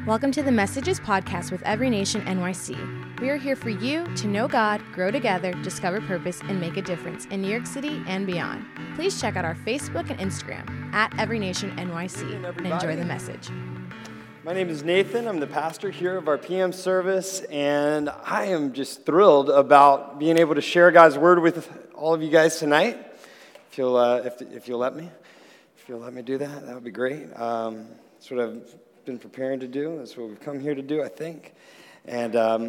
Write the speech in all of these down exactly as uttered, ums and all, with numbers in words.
Welcome to the Messages podcast with Every Nation N Y C. We are here for you to know God, grow together, discover purpose, and make a difference in New York City and beyond. Please check out our Facebook and Instagram at Every Nation N Y C and enjoy the message. My name is Nathan. I'm the pastor here of our P M service, and I am just thrilled about being able to share God's word with all of you guys tonight. If you'll, uh, if, if you'll let me, if you'll let me do that, that would be great. Um, that's what I've been preparing to do. That's what we've come here to do, I think. And um,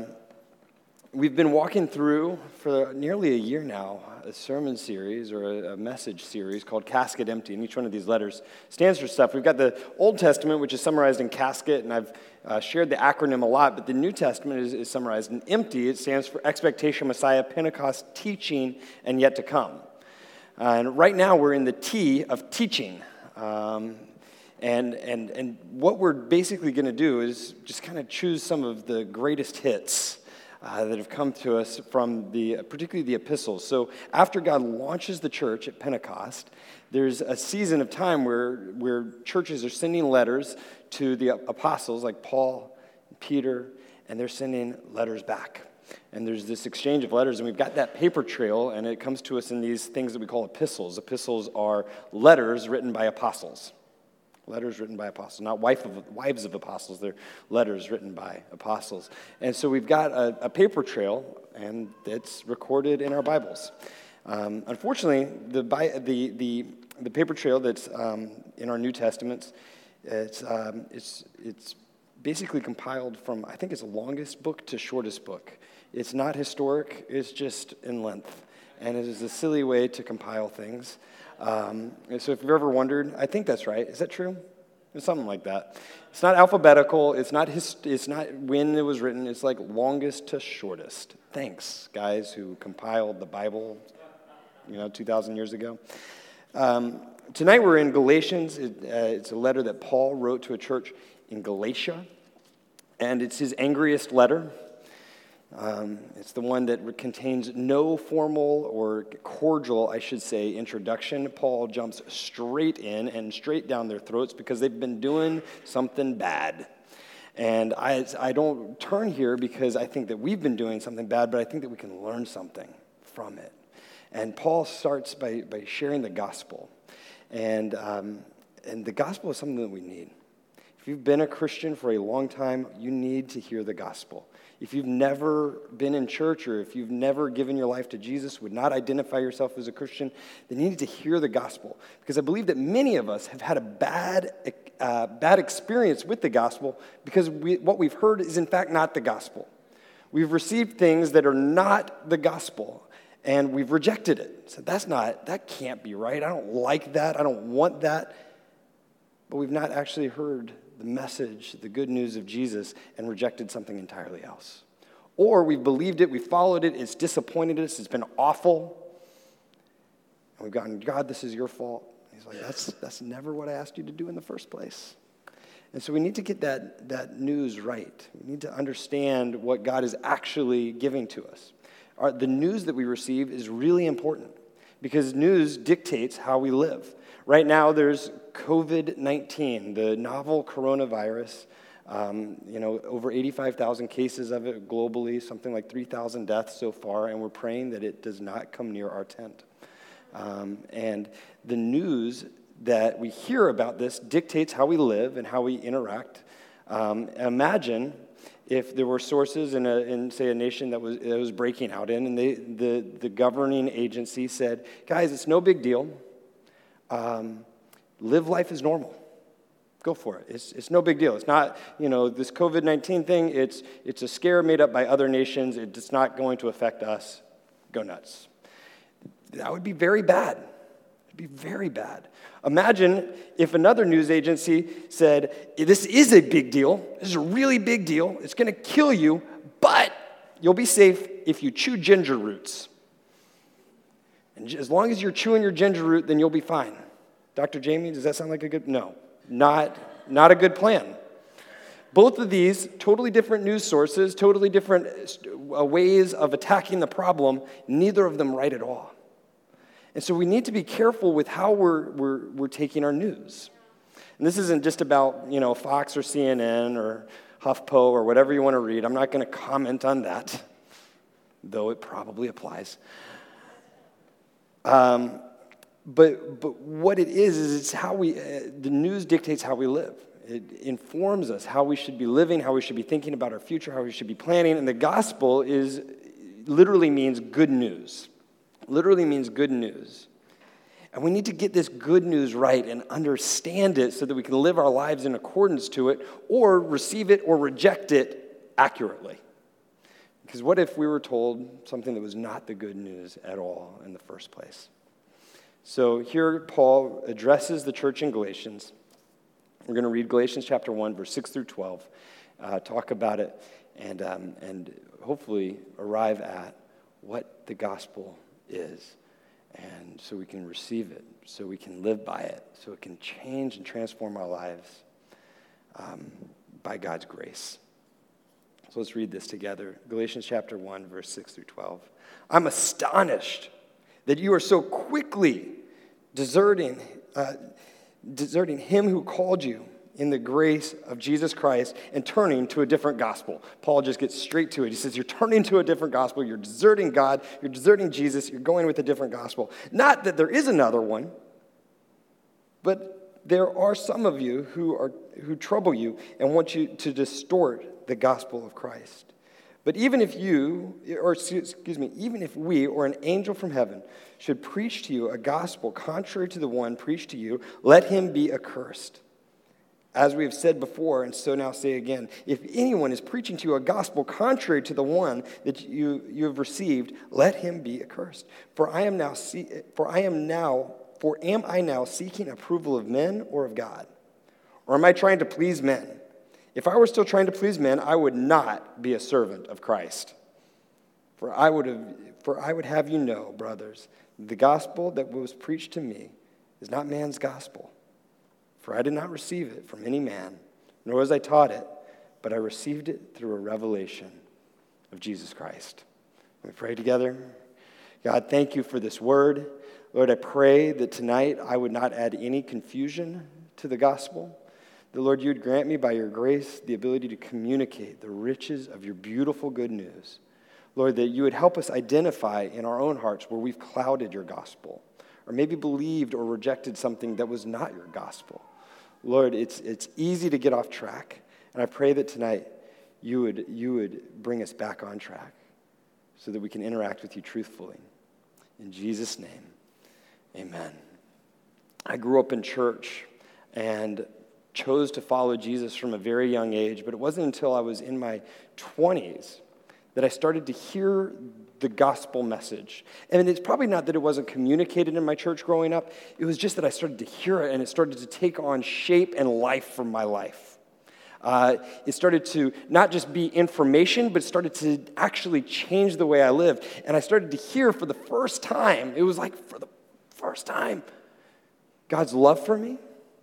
we've been walking through for nearly a year now a sermon series or a, a message series called Casket Empty, and each one of these letters stands for stuff. We've got the Old Testament, which is summarized in casket, and I've uh, shared the acronym a lot, but the New Testament is, is summarized in empty. It stands for Expectation, Messiah, Pentecost, Teaching, and Yet to Come. Uh, and right now we're in the T of teaching. Um, And and and what we're basically going to do is just kind of choose some of the greatest hits uh, that have come to us from the, particularly the epistles. So after God launches the church at Pentecost, there's a season of time where where churches are sending letters to the apostles like Paul, and Peter, and they're sending letters back. And there's this exchange of letters, and we've got that paper trail, and it comes to us in these things that we call epistles. Epistles are letters written by apostles. Letters written by apostles, not wife of, wives of apostles. They're letters written by apostles. And so we've got a, a paper trail, and it's recorded in our Bibles. Um, unfortunately, the, the the the paper trail that's um, in our New Testaments, it's um, it's it's basically compiled from, I think it's the longest book to shortest book. It's not historic. It's just in length, and it is a silly way to compile things. Um, and so if you've ever wondered, I think that's right. Is that true? It's something like that. It's not alphabetical. It's not his, It's not when it was written. It's like longest to shortest. Thanks, guys who compiled the Bible, you know, two thousand years ago. Um, tonight we're in Galatians. It, uh, it's a letter that Paul wrote to a church in Galatia, and it's his angriest letter. Um, it's the one that contains no formal or cordial, I should say, introduction. Paul jumps straight in and straight down their throats because they've been doing something bad. And I, I don't turn here because I think that we've been doing something bad, but I think that we can learn something from it. And Paul starts by, by sharing the gospel. And, um, and the gospel is something that we need. If you've been a Christian for a long time, you need to hear the gospel. If you've never been in church or if you've never given your life to Jesus, would not identify yourself as a Christian, then you need to hear the gospel. Because I believe that many of us have had a bad uh, bad experience with the gospel because we, what we've heard is in fact not the gospel. We've received things that are not the gospel and we've rejected it. So that's not, that can't be right. I don't like that. I don't want that. But we've not actually heard the message, the good news of Jesus, and rejected something entirely else. Or we've believed it, we've followed it, it's disappointed us, it's been awful, and we've gone, God, this is your fault. He's like, that's that's never what I asked you to do in the first place. And so we need to get that, that news right. We need to understand what God is actually giving to us. Our, the news that we receive is really important because news dictates how we live. Right now, there's covid nineteen, the novel coronavirus. Um, you know, over eighty-five thousand cases of it globally, something like three thousand deaths so far, and we're praying that it does not come near our tent. Um, and the news that we hear about this dictates how we live and how we interact. Um, imagine if there were sources in, a, in say, a nation that was, that was breaking out in, and they, the, the governing agency said, guys, it's no big deal. Um, live life as normal. Go for it. It's it's no big deal. It's not, you know, this covid nineteen thing, it's it's a scare made up by other nations. It's not going to affect us. Go nuts. That would be very bad. It'd be very bad. Imagine if another news agency said, this is a big deal. This is a really big deal. It's going to kill you, but you'll be safe if you chew ginger roots. And as long as you're chewing your ginger root, then you'll be fine. Doctor Jamie, does that sound like a good? No, not, not a good plan. Both of these, totally different news sources, totally different ways of attacking the problem, neither of them right at all. And so we need to be careful with how we're, we're, we're taking our news. And this isn't just about, you know, Fox or C N N or HuffPo or whatever you want to read. I'm not going to comment on that, though it probably applies. Um, but but what it is is it's how we. Uh, the news dictates how we live. It informs us how we should be living, how we should be thinking about our future, how we should be planning. And the gospel is literally means good news. Literally means good news. And we need to get this good news right and understand it so that we can live our lives in accordance to it, or receive it or reject it accurately. Because what if we were told something that was not the good news at all in the first place? So here Paul addresses the church in Galatians. We're going to read Galatians chapter one, verse six through twelve, uh, talk about it, and, um, and hopefully arrive at what the gospel is, and so we can receive it, so we can live by it, so it can change and transform our lives um, by God's grace. So let's read this together. Galatians chapter one, verse six through twelve. I'm astonished that you are so quickly deserting uh, deserting him who called you in the grace of Jesus Christ and turning to a different gospel. Paul just gets straight to it. He says, you're turning to a different gospel. You're deserting God. You're deserting Jesus. You're going with a different gospel. Not that there is another one, but there are some of you who are who trouble you and want you to distort the gospel of Christ. But even if you, or excuse me, even if we or an angel from heaven should preach to you a gospel contrary to the one preached to you, let him be accursed. As we have said before, and so now say again, if anyone is preaching to you a gospel contrary to the one that you, you have received, let him be accursed. For I am now, see, for I am now, for am I now seeking approval of men or of God? Or am I trying to please men? If I were still trying to please men, I would not be a servant of Christ. For I would have, for I would have you know, brothers, the gospel that was preached to me is not man's gospel. For I did not receive it from any man, nor was I taught it, but I received it through a revelation of Jesus Christ. Let me pray together. God, thank you for this word. Lord, I pray that tonight I would not add any confusion to the gospel. The Lord, you would grant me by your grace the ability to communicate the riches of your beautiful good news. Lord, that you would help us identify in our own hearts where we've clouded your gospel, or maybe believed or rejected something that was not your gospel. Lord, it's it's easy to get off track, and I pray that tonight you would you would bring us back on track so that we can interact with you truthfully. In Jesus' name, amen. I grew up in church and chose to follow Jesus from a very young age, but it wasn't until I was in my twenties that I started to hear the gospel message. And it's probably not that it wasn't communicated in my church growing up. It was just that I started to hear it, and it started to take on shape and life from my life. Uh, it started to not just be information, but it started to actually change the way I lived. And I started to hear for the first time, it was like for the first time, God's love for me,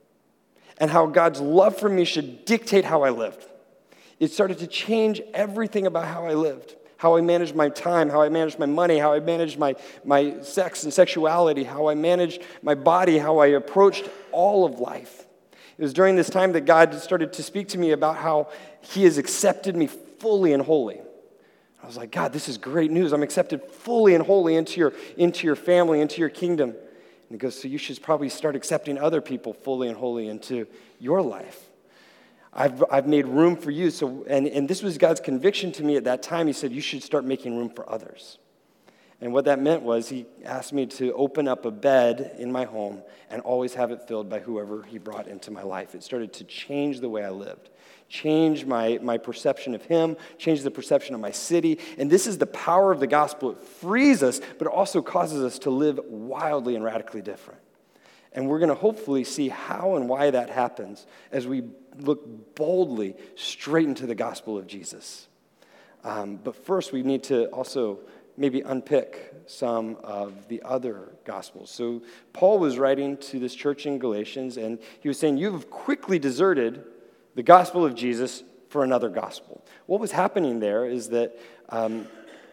and how God's love for me should dictate how I lived. It started to change everything about how I lived, how I managed my time, how I managed my money, how I managed my, my sex and sexuality, how I managed my body, how I approached all of life. It was during this time that God started to speak to me about how he has accepted me fully and wholly. I was like, God, this is great news. I'm accepted fully and wholly into your, into your family, into your kingdom. And he goes, so you should probably start accepting other people fully and wholly into your life. I've I've made room for you. So and, and this was God's conviction to me at that time. He said, you should start making room for others. And what that meant was he asked me to open up a bed in my home and always have it filled by whoever he brought into my life. It started to change the way I lived, change my, my perception of him, change the perception of my city. And this is the power of the gospel. It frees us, but it also causes us to live wildly and radically different. And we're going to hopefully see how and why that happens as we look boldly straight into the gospel of Jesus. Um, but first, we need to also maybe unpick some of the other gospels. So Paul was writing to this church in Galatians, and he was saying, you've quickly deserted the gospel of Jesus for another gospel. What was happening there is that um,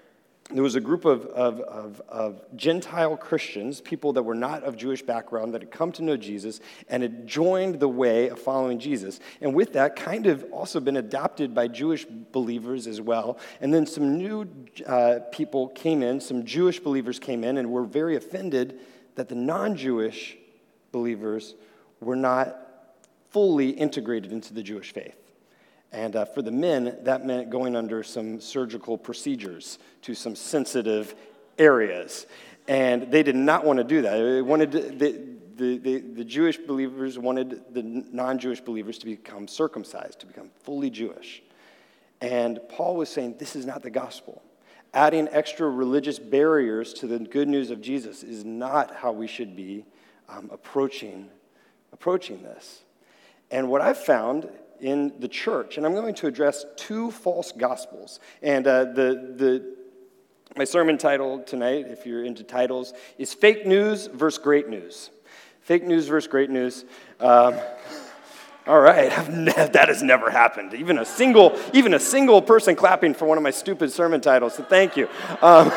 there was a group of, of, of, of Gentile Christians, people that were not of Jewish background, that had come to know Jesus and had joined the way of following Jesus. And with that, kind of also been adopted by Jewish believers as well. And then some new uh, people came in, some Jewish believers came in and were very offended that the non-Jewish believers were not fully integrated into the Jewish faith. And uh, for the men, that meant going under some surgical procedures to some sensitive areas. And they did not want to do that. They wanted to, the, the, the, the Jewish believers wanted the non-Jewish believers to become circumcised, to become fully Jewish. And Paul was saying, this is not the gospel. Adding extra religious barriers to the good news of Jesus is not how we should be um, approaching, approaching this. And what I've found in the church, and I'm going to address two false gospels. And uh, the the my sermon title tonight, if you're into titles, is Fake News versus Great News. Fake News versus Great News. Um, all right, that has never happened. Even a single, even a single person clapping for one of my stupid sermon titles. So thank you. Um,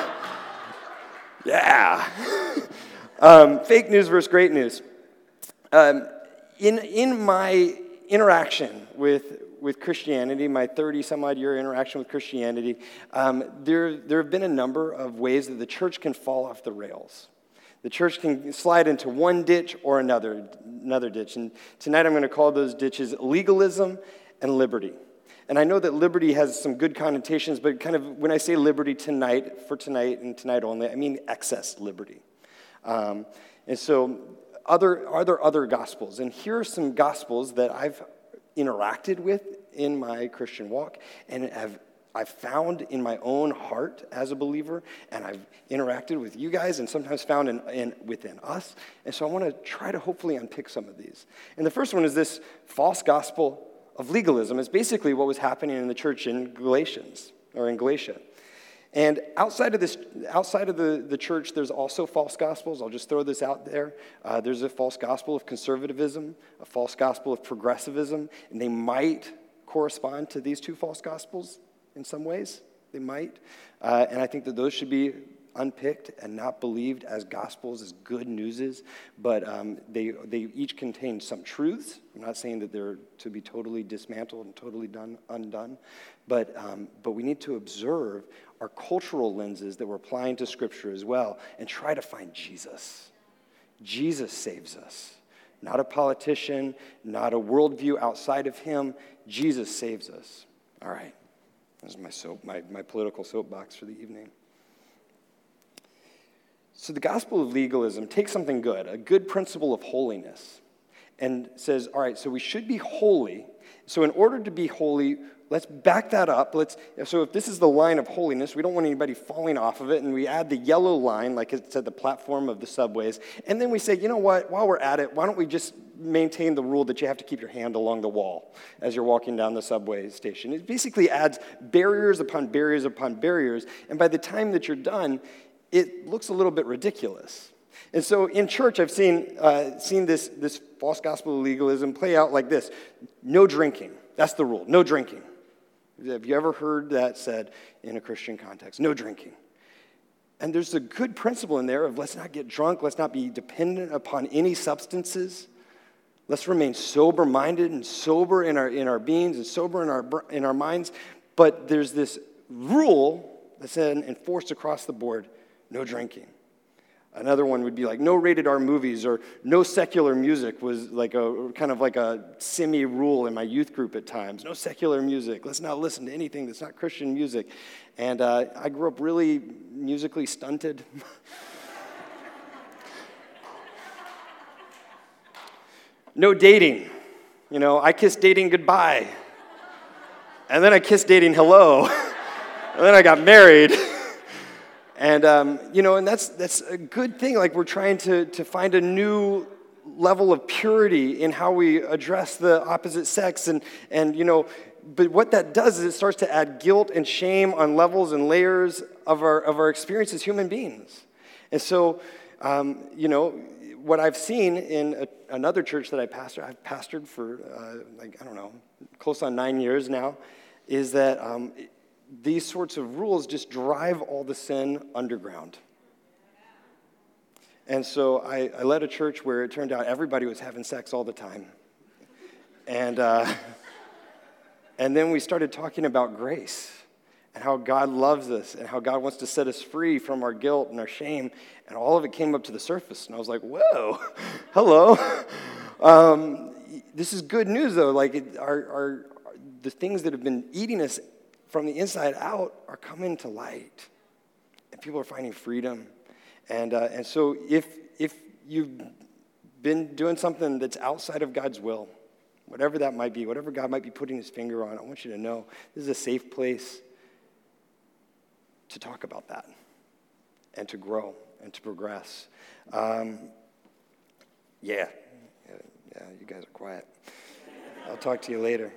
yeah. um, fake news versus great news. Um, in in my interaction with, with Christianity, my thirty-some-odd year interaction with Christianity, um, there, there have been a number of ways that the church can fall off the rails. The church can slide into one ditch or another, another ditch. And tonight I'm going to call those ditches legalism and liberty. And I know that liberty has some good connotations, but kind of when I say liberty tonight, for tonight and tonight only, I mean excess liberty. Um, and so... Other, are there other gospels? And here are some gospels that I've interacted with in my Christian walk and have I've found in my own heart as a believer, and I've interacted with you guys and sometimes found in, in within us. And so I want to try to hopefully unpick some of these. And the first one is this false gospel of legalism. It's basically what was happening in the church in Galatians, or in Galatia. And outside of this, outside of the, the church, there's also false gospels. I'll just throw this out there. Uh, there's a false gospel of conservatism, a false gospel of progressivism, and they might correspond to these two false gospels in some ways. They might. Uh, and I think that those should be unpicked and not believed as gospels, as good newses. But um, they they each contain some truths. I'm not saying that they're to be totally dismantled and totally done undone. But um, but we need to observe our cultural lenses that we're applying to Scripture as well and try to find Jesus. Jesus saves us. Not a politician, not a worldview outside of him. Jesus saves us. All right. This is my soap, my, my political soapbox for the evening. So the gospel of legalism takes something good, a good principle of holiness, and says, all right, so we should be holy. So in order to be holy, let's back that up. Let's. So if this is the line of holiness, we don't want anybody falling off of it, and we add the yellow line, like it's at the platform of the subways, and then we say, you know what, while we're at it, why don't we just maintain the rule that you have to keep your hand along the wall as you're walking down the subway station. It basically adds barriers upon barriers upon barriers, and by the time that you're done, it looks a little bit ridiculous. And so in church, I've seen uh, seen this, this false gospel of legalism play out like this. No drinking. That's the rule. No drinking. Have you ever heard that said in a Christian context? No drinking. And there's a good principle in there of let's not get drunk. Let's not be dependent upon any substances. Let's remain sober-minded and sober in our in our beings and sober in our in our minds. But there's this rule that's enforced across the board: no drinking. Another one would be like no rated R movies or no secular music was like a kind of like a semi-rule in my youth group at times. No secular music. Let's not listen to anything that's not Christian music. And uh, I grew up really musically stunted. No dating. You know, I kissed dating goodbye. And then I kissed dating hello. And then I got married. And, um, you know, and that's that's a good thing. Like, we're trying to, to find a new level of purity in how we address the opposite sex. And, and, you know, but what that does is it starts to add guilt and shame on levels and layers of our, of our experience as human beings. And so, um, you know, what I've seen in a, another church that I pastor, I've pastored for, uh, like, I don't know, close on nine years now, is that um, these sorts of rules just drive all the sin underground. And so I, I led a church where it turned out everybody was having sex all the time. And uh, and then we started talking about grace and how God loves us and how God wants to set us free from our guilt and our shame. And all of it came up to the surface. And I was like, whoa, hello. Um, this is good news, though. Like, it, our, our the things that have been eating us from the inside out are coming to light. And people are finding freedom. And uh, and so if if you've been doing something that's outside of God's will, whatever that might be, whatever God might be putting his finger on, I want you to know this is a safe place to talk about that and to grow and to progress. Um, yeah. yeah, yeah, you guys are quiet. I'll talk to you later.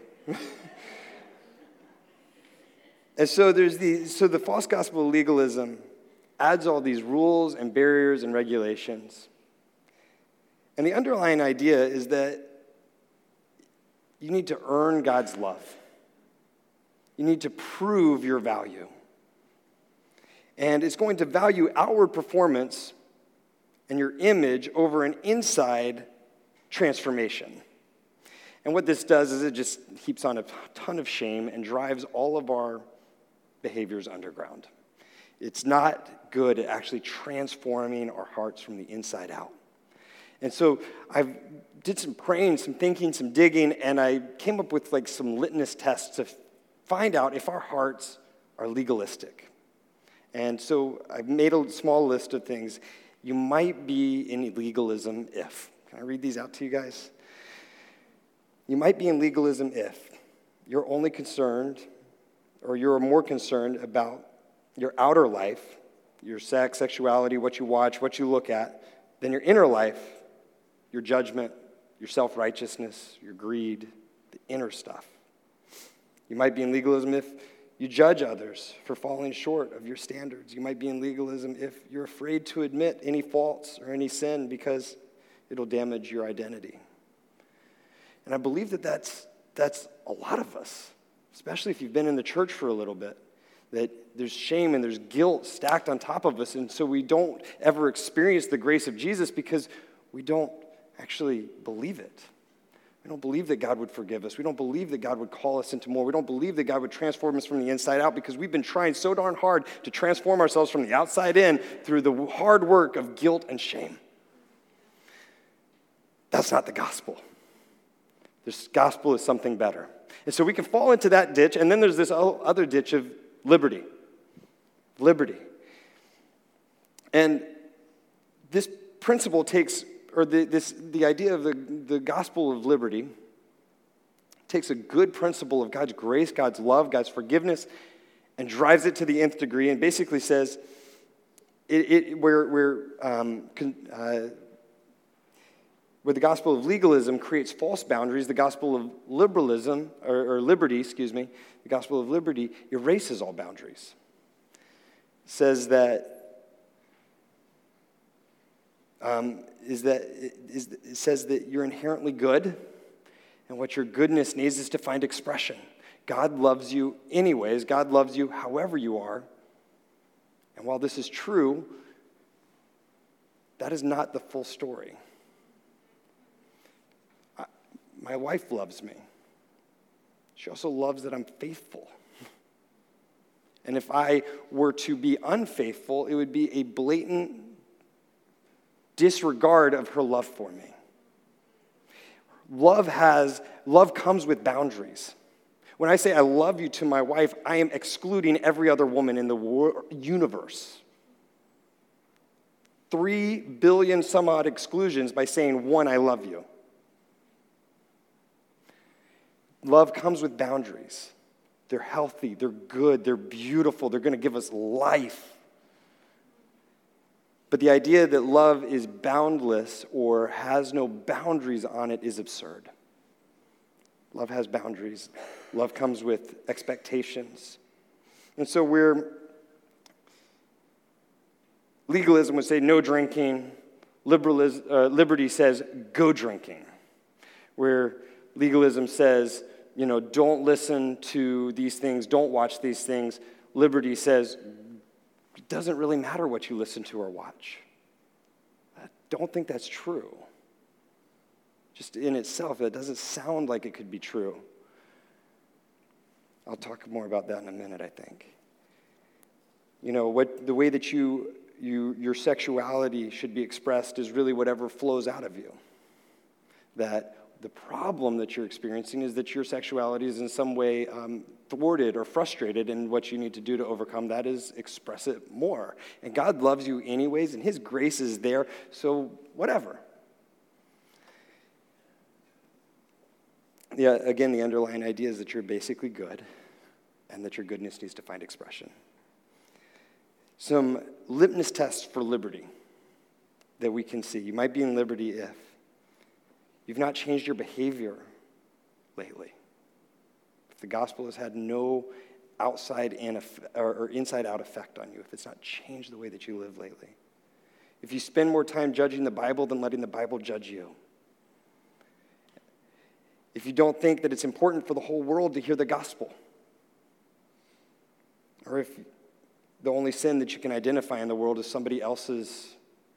And so there's the so the false gospel of legalism adds all these rules and barriers and regulations. And the underlying idea is that you need to earn God's love. You need to prove your value. And it's going to value outward performance and your image over an inside transformation. And what this does is it just heaps on a ton of shame and drives all of our behaviors underground. It's not good at actually transforming our hearts from the inside out. And so I did some praying, some thinking, some digging, and I came up with like some litmus tests to find out if our hearts are legalistic. And so I've made a small list of things. You might be in legalism if. Can I read these out to you guys? You might be in legalism if you're only concerned, or you're more concerned about your outer life, your sex, sexuality, what you watch, what you look at, than your inner life, your judgment, your self-righteousness, your greed, the inner stuff. You might be in legalism if you judge others for falling short of your standards. You might be in legalism if you're afraid to admit any faults or any sin because it'll damage your identity. And I believe that that's, that's a lot of us, especially if you've been in the church for a little bit, that there's shame and there's guilt stacked on top of us, and so we don't ever experience the grace of Jesus because we don't actually believe it. We don't believe that God would forgive us. We don't believe that God would call us into more. We don't believe that God would transform us from the inside out because we've been trying so darn hard to transform ourselves from the outside in through the hard work of guilt and shame. That's not the gospel. This gospel is something better. And so we can fall into that ditch, and then there's this other ditch of liberty. Liberty. And this principle takes, or the, this, the idea of the, the gospel of liberty takes a good principle of God's grace, God's love, God's forgiveness, and drives it to the nth degree and basically says, it, it, where, where, um, uh, where the gospel of legalism creates false boundaries, the gospel of liberalism, or, or liberty, excuse me, the gospel of liberty erases all boundaries. It says that, um, is that is, it says that you're inherently good, and what your goodness needs is to find expression. God loves you anyways. God loves you however you are. And while this is true, that is not the full story. I, my wife loves me. She also loves that I'm faithful. And if I were to be unfaithful, it would be a blatant disregard of her love for me. Love has, love comes with boundaries. When I say I love you to my wife, I am excluding every other woman in the wor- universe. Three billion some odd exclusions by saying, one, I love you. Love comes with boundaries. They're healthy, they're good, they're beautiful, they're going to give us life. But the idea that love is boundless or has no boundaries on it is absurd. Love has boundaries. Love comes with expectations. And so we're, legalism would say no drinking. Liberalism, uh, liberty says go drinking. Where legalism says you know, don't listen to these things, don't watch these things. Liberty says, it doesn't really matter what you listen to or watch. I don't think that's true. Just in itself, it doesn't sound like it could be true. I'll talk more about that in a minute, I think. You know, what the way that you, you your sexuality should be expressed is really whatever flows out of you. That the problem that you're experiencing is that your sexuality is in some way um, thwarted or frustrated, and what you need to do to overcome that is express it more. And God loves you anyways, and his grace is there, so whatever. Yeah, again, the underlying idea is that you're basically good, and that your goodness needs to find expression. Some litmus tests for liberty that we can see. You might be in liberty if you've not changed your behavior lately. If the gospel has had no outside and or inside out effect on you, if it's not changed the way that you live lately. If you spend more time judging the Bible than letting the Bible judge you. If you don't think that it's important for the whole world to hear the gospel. Or if the only sin that you can identify in the world is somebody else's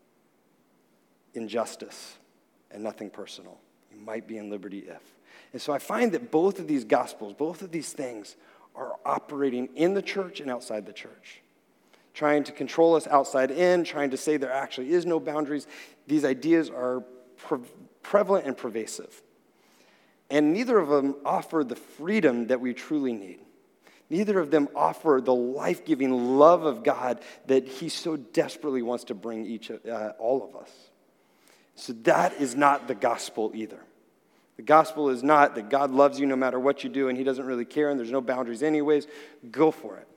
injustice and nothing personal. You might be in liberty if. And so I find that both of these gospels, both of these things are operating in the church and outside the church. Trying to control us outside in, trying to say there actually is no boundaries. These ideas are pre- prevalent and pervasive. And neither of them offer the freedom that we truly need. Neither of them offer the life-giving love of God that he so desperately wants to bring each, uh, all of us. So that is not the gospel either. The gospel is not that God loves you no matter what you do and he doesn't really care and there's no boundaries anyways. Go for it.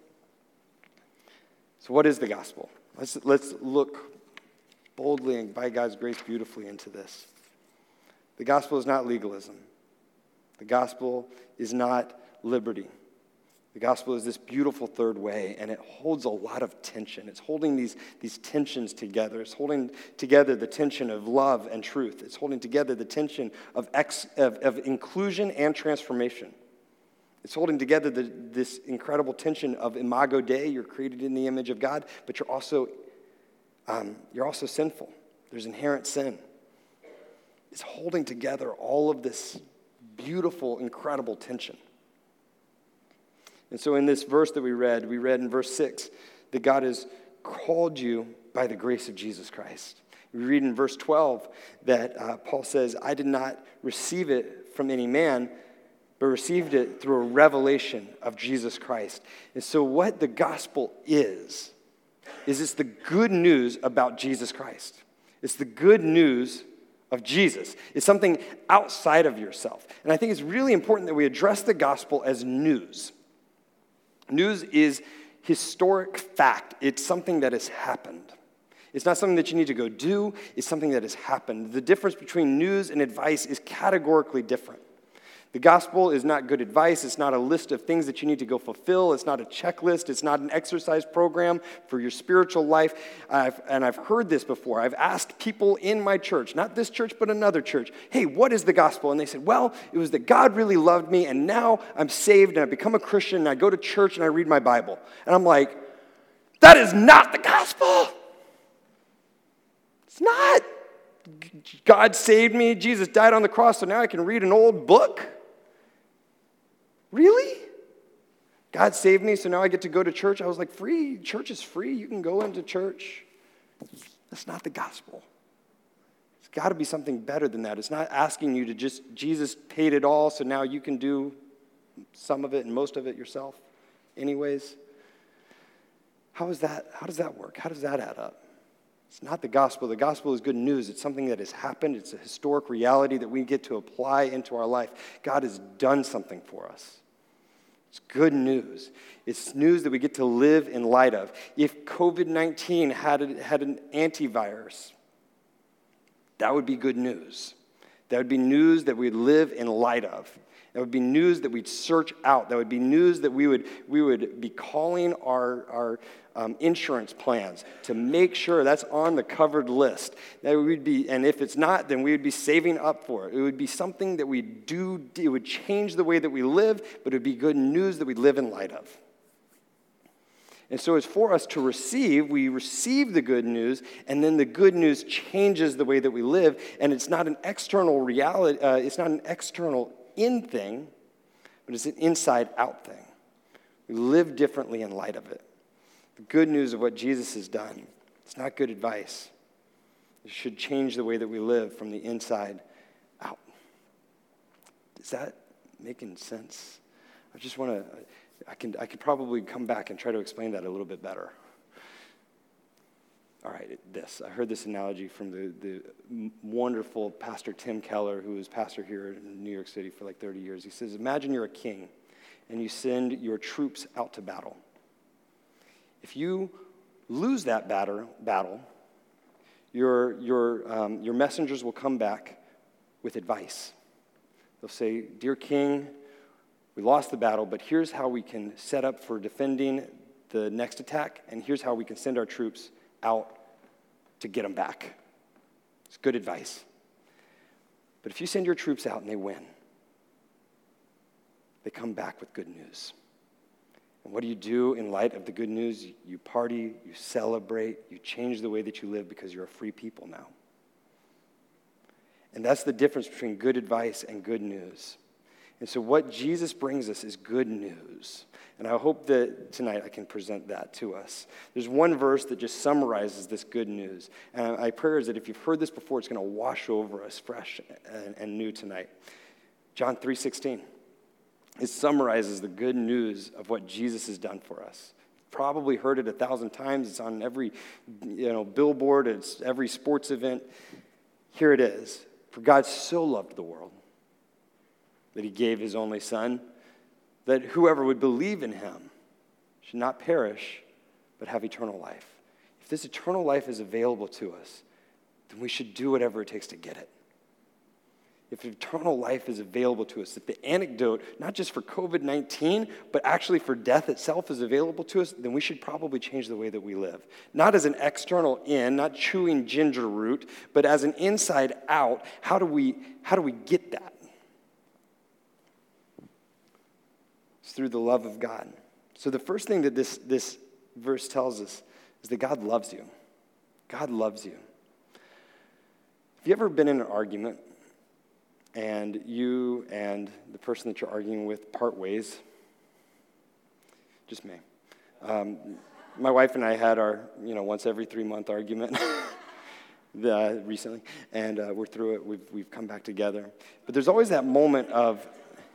So what is the gospel? Let's, let's look boldly and by God's grace beautifully into this. The gospel is not legalism. The gospel is not liberty. The gospel is this beautiful third way, and it holds a lot of tension. It's holding these, these tensions together. It's holding together the tension of love and truth. It's holding together the tension of, ex, of, of inclusion and transformation. It's holding together the, this incredible tension of imago Dei. You're created in the image of God, but you're also, um, you're also sinful. There's inherent sin. It's holding together all of this beautiful, incredible tension. And so in this verse that we read, we read in verse six that God has called you by the grace of Jesus Christ. We read in verse twelve that uh, Paul says, I did not receive it from any man, but received it through a revelation of Jesus Christ. And so what the gospel is, is it's the good news about Jesus Christ. It's the good news of Jesus. It's something outside of yourself. And I think it's really important that we address the gospel as news. News is historic fact. It's something that has happened. It's not something that you need to go do. It's something that has happened. The difference between news and advice is categorically different. The gospel is not good advice. It's not a list of things that you need to go fulfill. It's not a checklist. It's not an exercise program for your spiritual life. I've, and I've heard this before. I've asked people in my church, not this church, but another church, hey, what is the gospel? And they said, well, it was that God really loved me, and now I'm saved, and I've become a Christian, and I go to church, and I read my Bible. And I'm like, that is not the gospel. It's not. God saved me. Jesus died on the cross, so now I can read an old book. Really? God saved me, so now I get to go to church. I was like, free. Church is free. You can go into church. That's not the gospel. It's got to be something better than that. It's not asking you to just, Jesus paid it all, so now you can do some of it and most of it yourself anyways. How is that? How does that work? How does that add up? It's not the gospel. The gospel is good news. It's something that has happened. It's a historic reality that we get to apply into our life. God has done something for us. It's good news. It's news that we get to live in light of. If covid nineteen had, a, had an antivirus, that would be good news. That would be news that we live in light of. That would be news that we'd search out. That would be news that we would we would be calling our, our um, insurance plans to make sure that's on the covered list. That we'd be, and if it's not, then we would be saving up for it. It would be something that we do. It would change the way that we live, but it would be good news that we live in light of. And so it's for us to receive. We receive the good news, and then the good news changes the way that we live. And it's not an external reality. Uh, it's not an external in thing, but it's an inside-out thing. We live differently in light of it. The good news of what Jesus has done, it's not good advice. It should change the way that we live from the inside out. Is that making sense? I just want to, I can, I could probably come back and try to explain that a little bit better. All right, this. I heard this analogy from the, the wonderful Pastor Tim Keller, who was pastor here in New York City for like thirty years. He says, imagine you're a king, and you send your troops out to battle. If you lose that batter, battle, your, your, um, your messengers will come back with advice. They'll say, dear king, we lost the battle, but here's how we can set up for defending the next attack, and here's how we can send our troops out to get them back. It's good advice. But if you send your troops out and they win, they come back with good news. And what do you do in light of the good news? You party, you celebrate, you change the way that you live because you're a free people now. And that's the difference between good advice and good news. And so what Jesus brings us is good news. And I hope that tonight I can present that to us. There's one verse that just summarizes this good news. And my prayer is that if you've heard this before, it's going to wash over us fresh and, and new tonight. John three sixteen. It summarizes the good news of what Jesus has done for us. Probably heard it a thousand times. It's on every you know, billboard. It's every sports event. Here it is. For God so loved the world that he gave his only son, that whoever would believe in him should not perish, but have eternal life. If this eternal life is available to us, then we should do whatever it takes to get it. If eternal life is available to us, if the antidote, not just for covid nineteen, but actually for death itself is available to us, then we should probably change the way that we live. Not as an external in, not chewing ginger root, but as an inside out. How do we, how do we get that? It's through the love of God. So the first thing that this, this verse tells us is that God loves you. God loves you. Have you ever been in an argument and you and the person that you're arguing with part ways? Just me. Um, my wife and I had our, you know, once every three month argument the, recently, and uh, we're through it. We've we've come back together. But there's always that moment of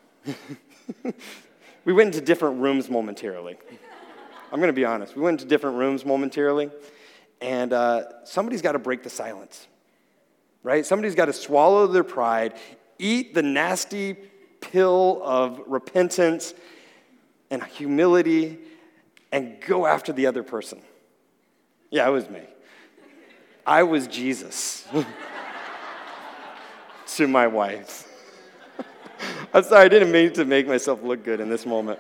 we went into different rooms momentarily. I'm going to be honest. We went into different rooms momentarily, and uh, somebody's got to break the silence, right? Somebody's got to swallow their pride, eat the nasty pill of repentance and humility, and go after the other person. Yeah, it was me. I was Jesus to my wife. I'm sorry, I didn't mean to make myself look good in this moment.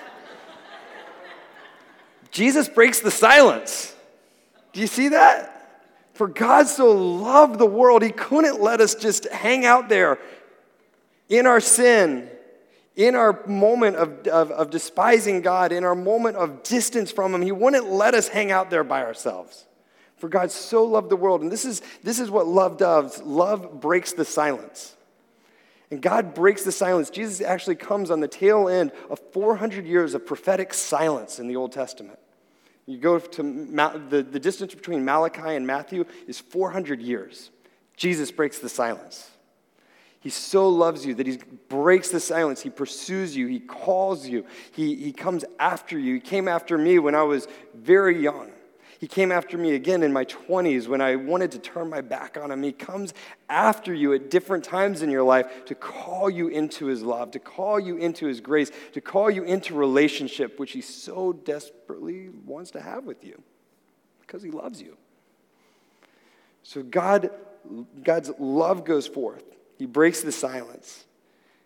Jesus breaks the silence. Do you see that? For God so loved the world, he couldn't let us just hang out there in our sin, in our moment of, of, of despising God, in our moment of distance from him. He wouldn't let us hang out there by ourselves. For God so loved the world. And this is, this is what love does. Love breaks the silence. And God breaks the silence. Jesus actually comes on the tail end of four hundred years of prophetic silence in the Old Testament. You go to Ma- the, the distance between Malachi and Matthew is four hundred years. Jesus breaks the silence. He so loves you that he breaks the silence. He pursues you. He calls you. He, he comes after you. He came after me when I was very young. He came after me again in my twenties when I wanted to turn my back on him. He comes after you at different times in your life to call you into his love, to call you into his grace, to call you into relationship, which he so desperately wants to have with you because he loves you. So God, God's love goes forth. He breaks the silence.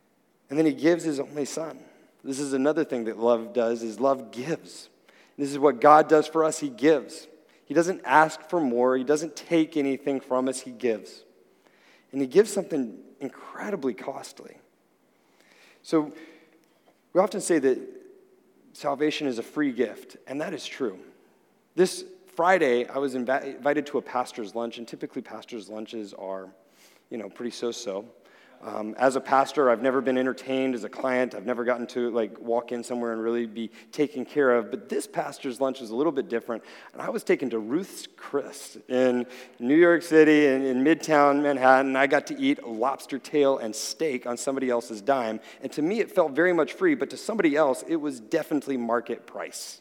And then he gives his only son. This is another thing that love does, is love gives. This is what God does for us, he gives. He doesn't ask for more. He doesn't take anything from us, he gives. And he gives something incredibly costly. So we often say that salvation is a free gift, and that is true. This Friday, I was inv- invited to a pastor's lunch, and typically pastor's lunches are, you know, pretty so-so. Um, as a pastor, I've never been entertained. As a client, I've never gotten to like walk in somewhere and really be taken care of. But this pastor's lunch was a little bit different. And I was taken to Ruth's Chris in New York City in, in Midtown Manhattan. I got to eat a lobster tail and steak on somebody else's dime. And to me, it felt very much free. But to somebody else, it was definitely market price.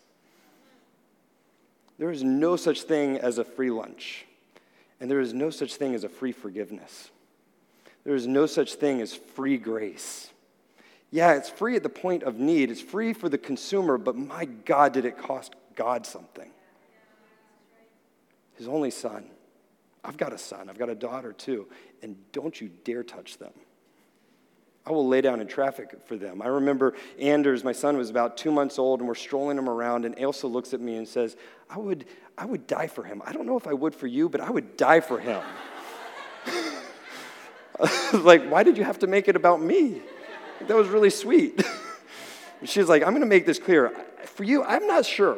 There is no such thing as a free lunch. And there is no such thing as a free forgiveness. There is no such thing as free grace. Yeah, it's free at the point of need. It's free for the consumer, but my God, did it cost God something. His only son. I've got a son. I've got a daughter too. And don't you dare touch them. I will lay down in traffic for them. I remember Anders, my son, was about two months old, and we're strolling him around, and Elsa looks at me and says, I would, I would die for him. I don't know if I would for you, but I would die for him. Like, why did you have to make it about me? That was really sweet. She's like, I'm going to make this clear. For you, I'm not sure.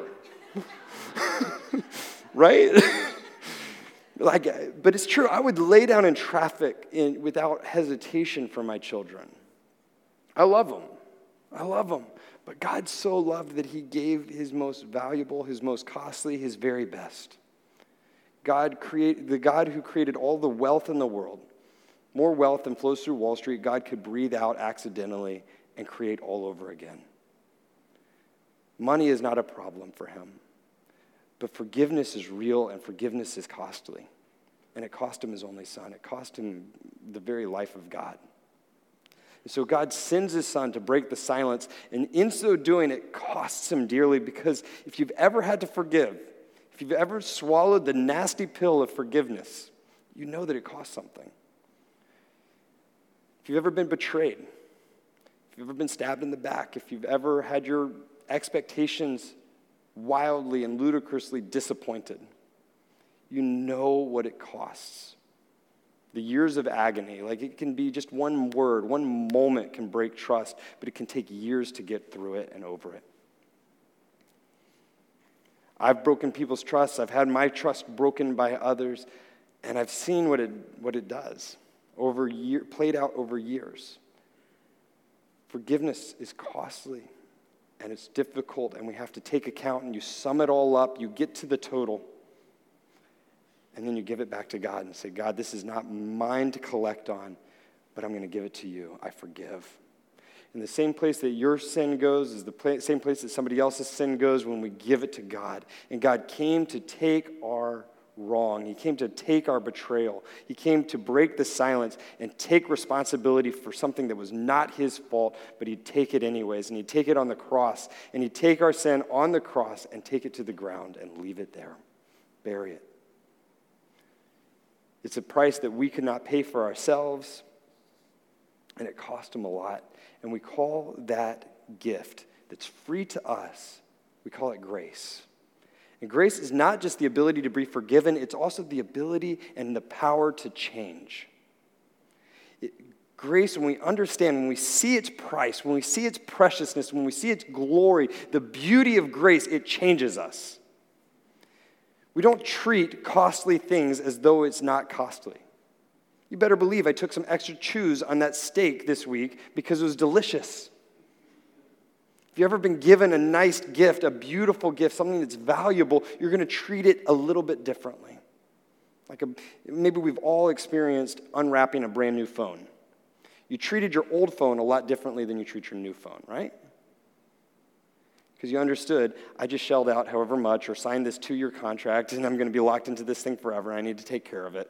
Right? Like, but it's true. I would lay down in traffic in, without hesitation for my children. I love them. I love them. But God so loved that he gave his most valuable, his most costly, his very best. God create, the God who created all the wealth in the world, more wealth than flows through Wall Street, God could breathe out accidentally and create all over again. Money is not a problem for him. But forgiveness is real and forgiveness is costly. And it cost him his only son. It cost him the very life of God. And so God sends his son to break the silence. And in so doing, it costs him dearly, because if you've ever had to forgive, if you've ever swallowed the nasty pill of forgiveness, you know that it costs something. If you've ever been betrayed, if you've ever been stabbed in the back, if you've ever had your expectations wildly and ludicrously disappointed, you know what it costs. The years of agony, like it can be just one word, one moment can break trust, but it can take years to get through it and over it. I've broken people's trust. I've had my trust broken by others, and I've seen what it what it does. Over year, played out over years. Forgiveness is costly, and it's difficult, and we have to take account, and you sum it all up, you get to the total, and then you give it back to God and say, God, this is not mine to collect on, but I'm going to give it to you. I forgive. And the same place that your sin goes is the pla- same place that somebody else's sin goes when we give it to God. And God came to take our wrong. He came to take our betrayal. He came to break the silence and take responsibility for something that was not his fault, but he'd take it anyways. And he'd take it on the cross. And he'd take our sin on the cross and take it to the ground and leave it there. Bury it. It's a price that we could not pay for ourselves, and it cost him a lot. And we call that gift that's free to us, we call it grace. And grace is not just the ability to be forgiven, it's also the ability and the power to change. It, grace, when we understand, when we see its price, when we see its preciousness, when we see its glory, the beauty of grace, it changes us. We don't treat costly things as though it's not costly. You better believe I took some extra chews on that steak this week because it was delicious. If you've ever been given a nice gift, a beautiful gift, something that's valuable, you're going to treat it a little bit differently. Like a, maybe we've all experienced unwrapping a brand new phone. You treated your old phone a lot differently than you treat your new phone, right? Because you understood, I just shelled out however much or signed this two-year contract, and I'm going to be locked into this thing forever, and I need to take care of it.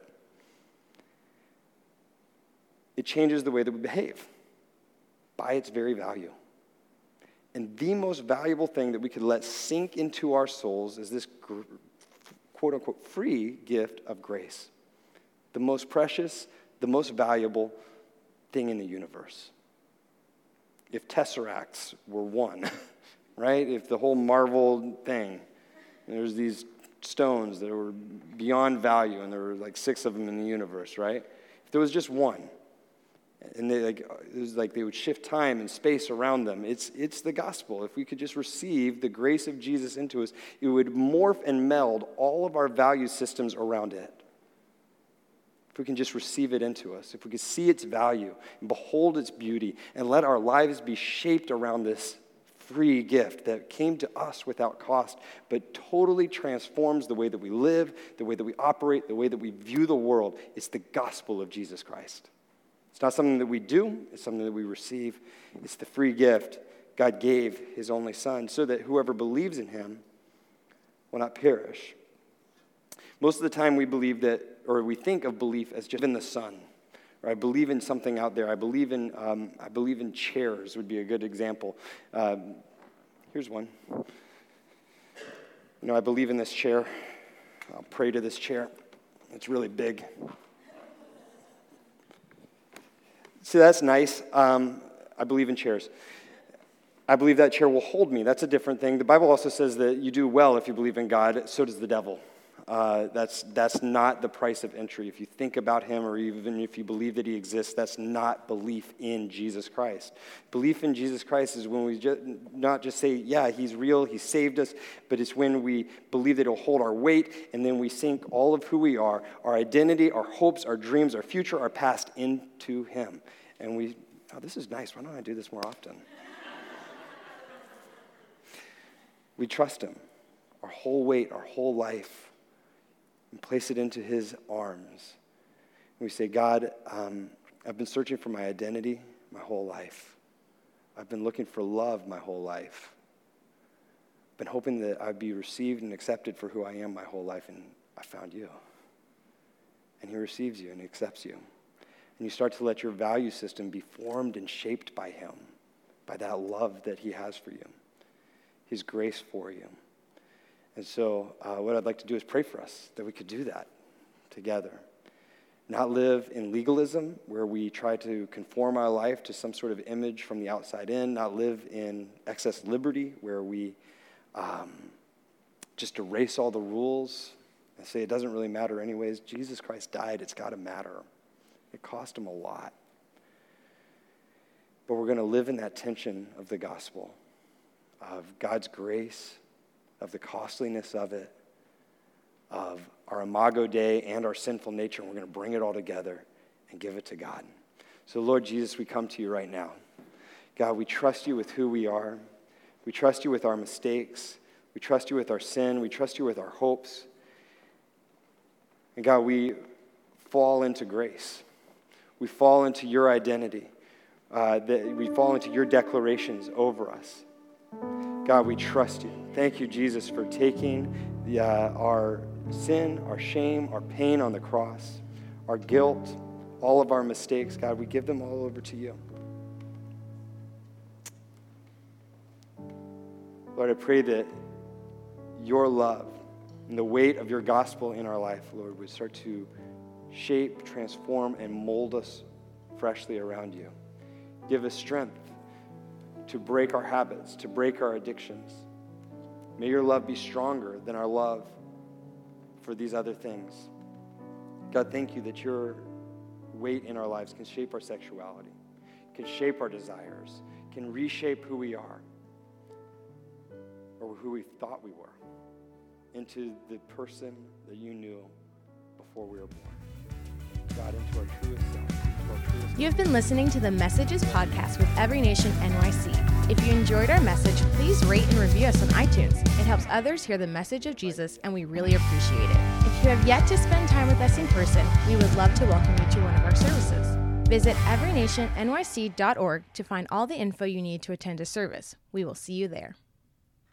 It changes the way that we behave by its very value. And the most valuable thing that we could let sink into our souls is this quote-unquote free gift of grace. The most precious, the most valuable thing in the universe. if tesseracts were one, right? If the whole Marvel thing, there's these stones that were beyond value, and there were like six of them in the universe, right? If there was just one, and they like it was like they would shift time and space around them. It's it's the gospel. If we could just receive the grace of Jesus into us, it would morph and meld all of our value systems around it. If we can just receive it into us, if we could see its value and behold its beauty and let our lives be shaped around this free gift that came to us without cost, but totally transforms the way that we live, the way that we operate, the way that we view the world. It's the gospel of Jesus Christ. It's not something that we do, it's something that we receive. It's the free gift God gave his only son so that whoever believes in him will not perish. Most of the time we believe that, or we think of belief as just in the sun. Or I believe in something out there. I believe in um, I believe in chairs would be a good example. Um, here's one. You know, I believe in this chair. I'll pray to this chair. It's really big. See, that's nice. Um, I believe in chairs. I believe that chair will hold me. That's a different thing. The Bible also says that you do well if you believe in God. So does the devil. Uh, that's that's not the price of entry. If you think about him, or even if you believe that he exists, that's not belief in Jesus Christ. Belief in Jesus Christ is when we just, not just say, yeah, he's real, he saved us, but it's when we believe that he'll hold our weight, and then we sink all of who we are, our identity, our hopes, our dreams, our future, our past, into him. And we, oh, this is nice. Why don't I do this more often? We trust him, our whole weight, our whole life, and place it into his arms. And we say, God, um, I've been searching for my identity my whole life. I've been looking for love my whole life. I've been hoping that I'd be received and accepted for who I am my whole life, and I found you. And he receives you and accepts you. And you start to let your value system be formed and shaped by him, by that love that he has for you, his grace for you. And so uh, what I'd like to do is pray for us, that we could do that together. Not live in legalism, where we try to conform our life to some sort of image from the outside in. Not live in excess liberty, where we um, just erase all the rules and say it doesn't really matter anyways. Jesus Christ died, it's got to matter. It cost him a lot. But we're going to live in that tension of the gospel, of God's grace, of the costliness of it, of our imago Dei and our sinful nature, and we're going to bring it all together and give it to God. So, Lord Jesus, we come to you right now. God, we trust you with who we are. We trust you with our mistakes. We trust you with our sin. We trust you with our hopes. And God, we fall into grace. We fall into your identity. Uh, that we fall into your declarations over us. God, we trust you. Thank you, Jesus, for taking the, uh, our sin, our shame, our pain on the cross, our guilt, all of our mistakes. God, we give them all over to you. Lord, I pray that your love and the weight of your gospel in our life, Lord, would start to shape, transform, and mold us freshly around you. Give us strength to break our habits, to break our addictions. May your love be stronger than our love for these other things. God, thank you that your weight in our lives can shape our sexuality, can shape our desires, can reshape who we are, or who we thought we were, into the person that you knew before we were born. God, into our truest self. You have been listening to the Messages podcast with Every Nation N Y C. If you enjoyed our message, please rate and review us on iTunes. It helps others hear the message of Jesus, and we really appreciate it. If you have yet to spend time with us in person, we would love to welcome you to one of our services. Visit every nation N Y C dot org to find all the info you need to attend a service. We will see you there.